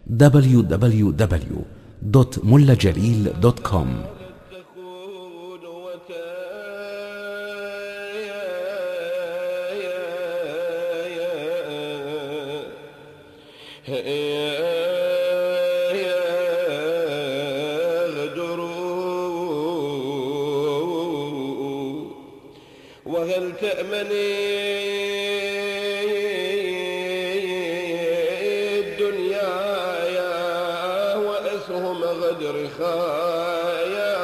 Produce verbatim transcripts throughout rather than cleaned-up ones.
دبليو دبليو دبليو دوت ملا جليل دوت كوم. وهل تأمني الدنيا وأسهم غدر خايا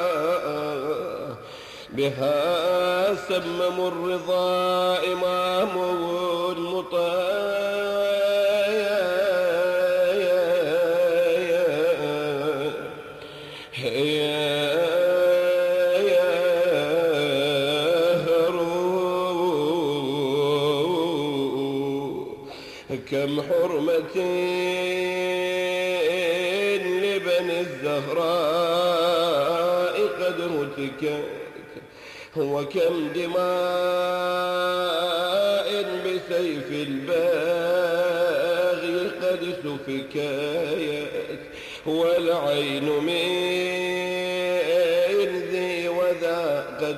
بها سمم الرضا إمام مطايا كم حرمة لبني الزهراء قد هتكت وكم دماء بسيف الباغي قد سفكت والعين من ذي وذا قد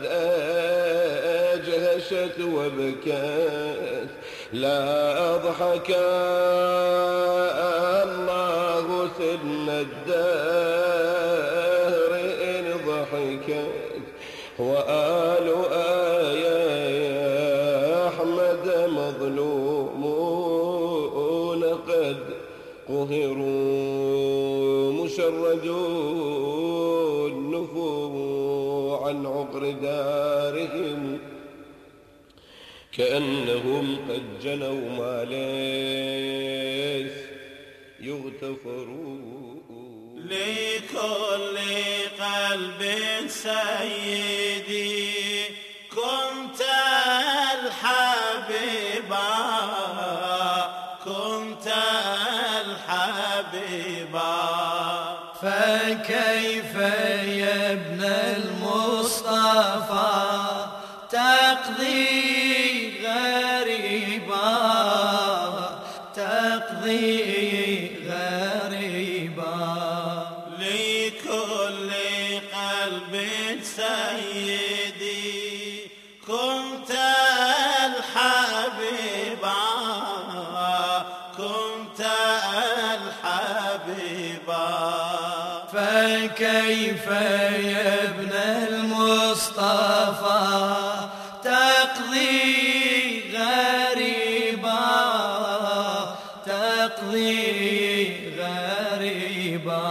أجهشت وبكت لا أضحك الله سن الدهر إن ضحكت وآل آية أحمد مظلومون قد قهروا مشردون نفوا عن عقر دارهم كأنهم قد جنوا ما ليس يغتفرون. لكل قلب سيدي كنت الحبيبا كنت الحبيبا فكيف يا ابن المصطفى تقضي غريبا تقضي غريبا لكل قلب سيدي كنت الحبيبا كنت الحبيبا فكيف يا ابن المصطفى تقضي غريبا تقضي غريبا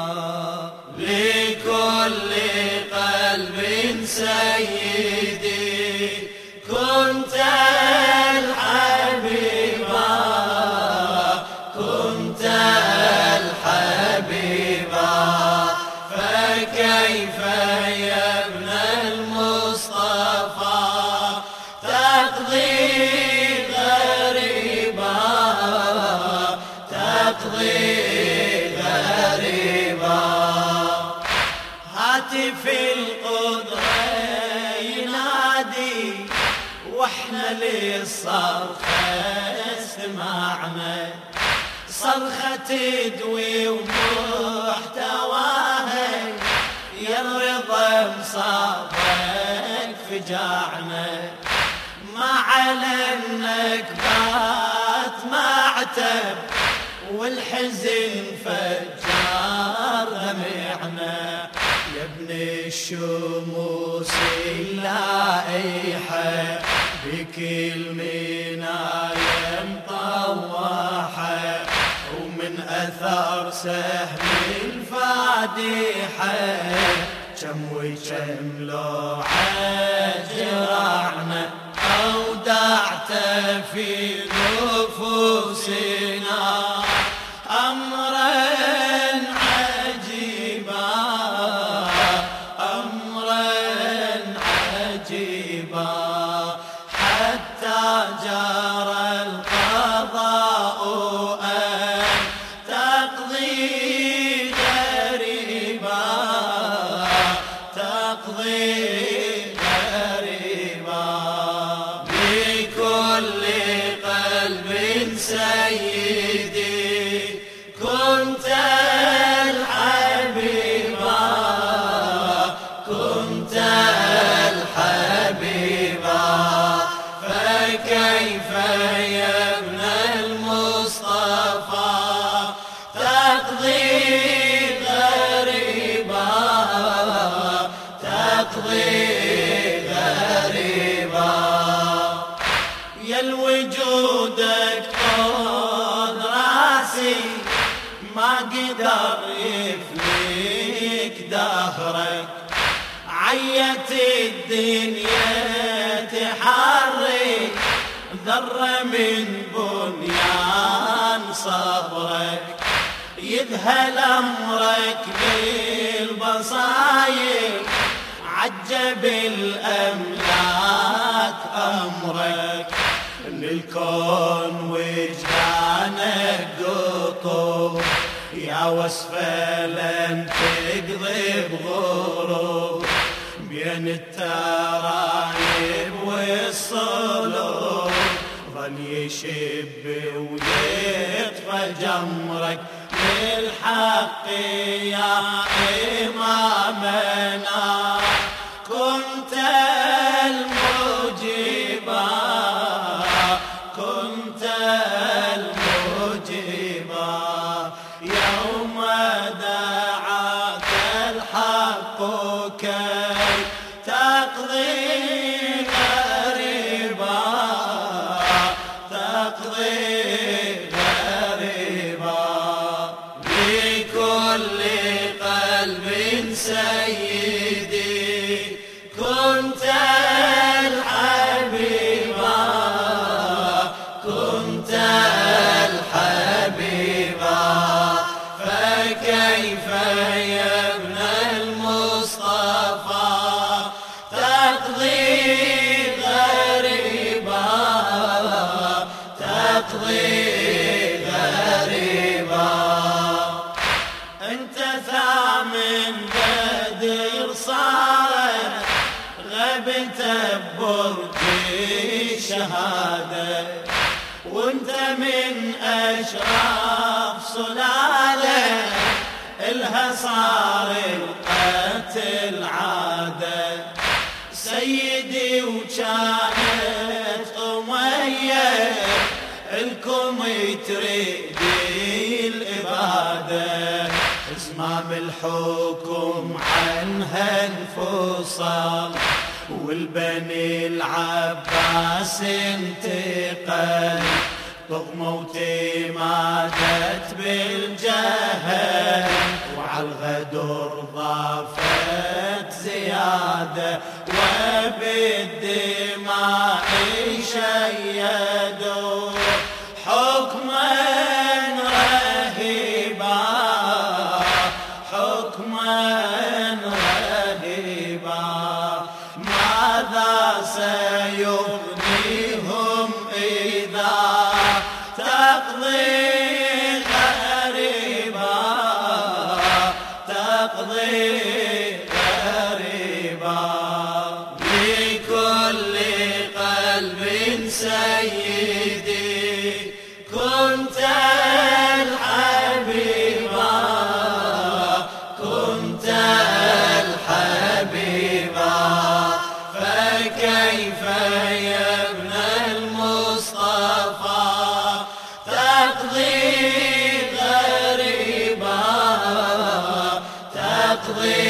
لكل قلب سيدي كنت الحبيبا كنت الحبيبا فكيف يا ابن المصطفى تقضي غريبا تقضي غريبا هاتف القدرة ينادي واحنا للصرخة استمعنا صرخة تدوي ومحتواها يا الرضا مصابك فجعنا ما على النكبات ما عتب والحزن فجار دمعنا يا ابن الشموس اللائحة بكل منايا مطوحة ومن أثر سهم الفادحة كم وكم لوعة جرعنا أودعت في نفوسنا أمرا عجيبا أمرا عجيبا حتى جرى القضاء أن تقضي غريبا تقضي غريبا لكل قلب سيدي كل كنت الحبيبة كنت الحبيبة فكيف يا ابن المصطفى تقضي غريبة تقضي غريبة يا الوجودك طول راسي ما قدر يفليك دهرك عيت الدنيا تحرك ذرة من بنيان صبرك يذهل أمرك بالبصاير عجب الأملاك أمرك للكون وجدانك قطب يا وصفة لن تقضي بغروب بين الترايب والصلوب ظل يشب ويطفى جمرك للحق يا إمامنا كنت المجيبا كنت المجيبا يوم دعاك الحق كي تقضي غريبا تقضي غريبا لكل قلب سيدي كنت الحبيبا كنت الحبيبا فكيف يا ابن المصطفى تقضي غريبا تقضي غريبا انت ثامن بدر صارت غبت ببرج الشهاده وانت من اشراف سلاله الها صار القتل عاده سيدي وكانت اميه الكم تريد الاباده زمام الحكم عنها انفصل والبني العباس انتقل طغموتي ماتت بالجهل وعلى الغدر ضافت زيادة وبالدماء شيدوا حكما رهيبا حكما رهيبا ماذا سيغنيهم إذا تقضي غريبا تقضي غريبا لكل قلب سيدي كنت الحبيبا كنت الحبيبا فكيف يا ابن المصطفى تقضي غريبا تقضي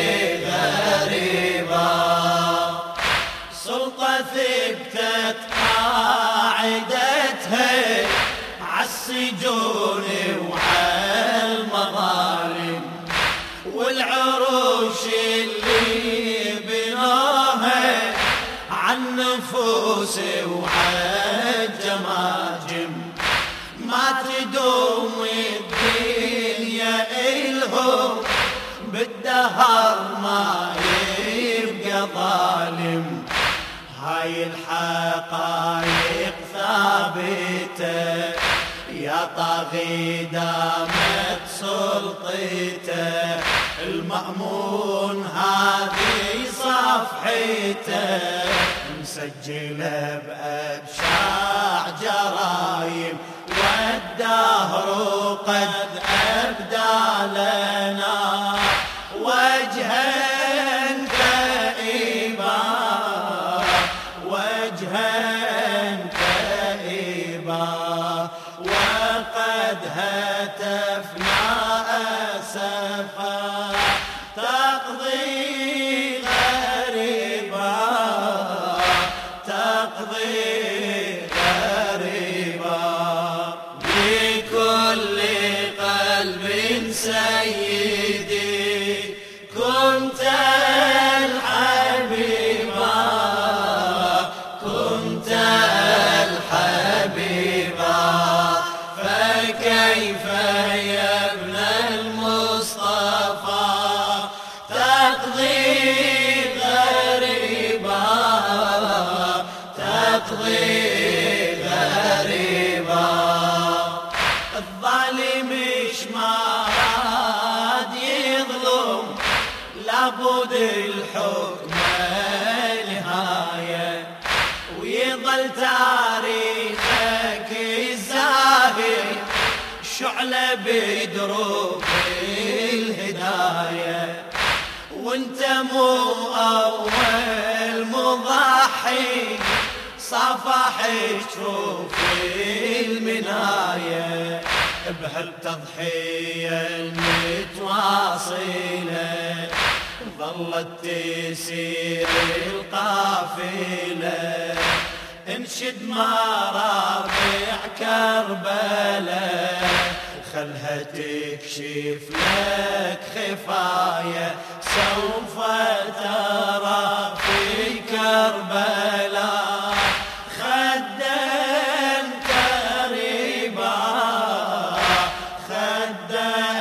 غريبا سلطة ثبتت قاعدتها عالسجون وعالمظالم والعروش اللي بنوها عن نفوس وعالجماجم ما تدوم الدنيا إلهم بالدهر ما يبقى ظالم هاي الحقائق ثابته يا طاغي دامت سلطته المأمون هذه صفحته مسجله بأبشاع جرايم والدهر قد بدالنا وجها كئيبا وجها كئيبا وقد هتفنا أسفا تقضي غريبا تقضي غريبا بكل قلب سيدي كنت الحبيبا كنت الحبيبا فكيف يا ابن المصطفى تقضي غريبا تقضي غريبا الظالم شماد يظلم لابد الحكم نهاية ويظل تاريخك الزاهر شعلة بدروب الهداية وانت مو أول مضحي صفح شوف المناية بهالتضحية المتواصلة ظلت تسير القافلة انشد مرابع كربلاء خلها تكشف لك خفايا سوف ترى في كربلاء خدا كريبا خدا